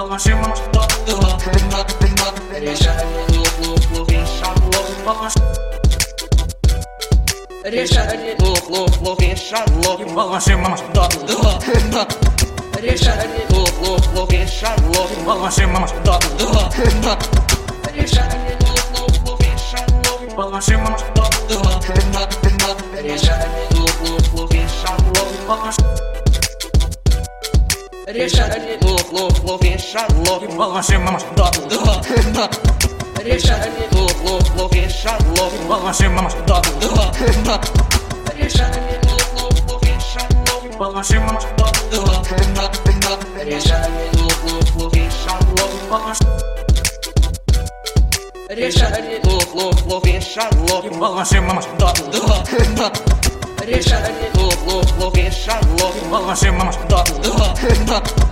Решали лох, решало. Балаши мама, да. Решали лох, решало. Балаши мама, да. Решали лох, решало. Балаши мама, да. Решали лох, решало. Решали лох, решало. Балаши мама, да. Решали лох, решало. Балаши мама, да. Решали лох, решало. Балаши мама, да. Решали лох, решало. Решали лох, решало. Балаши мама, да. Решали лох, решало. Балаши мама, да.